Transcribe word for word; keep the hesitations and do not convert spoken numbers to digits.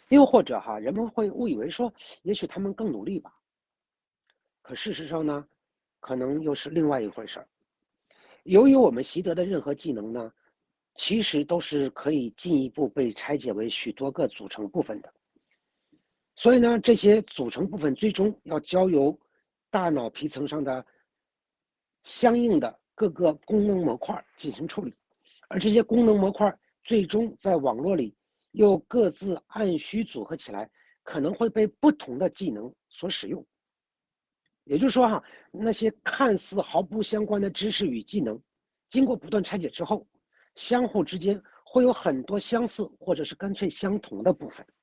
又或者哈，人们会误以为说，也许他们更努力吧。可事实上呢，可能又是另外一回事儿。由于我们习得的任何技能呢，其实都是可以进一步被拆解为许多个组成部分的。所以呢，这些组成部分最终要交由大脑皮层上的相应的各个功能模块进行处理，而这些功能模块最终在网络里又各自按需组合起来，可能会被不同的技能所使用。也就是说哈，那些看似毫不相关的知识与技能，经过不断拆解之后，相互之间会有很多相似或者是干脆相同的部分。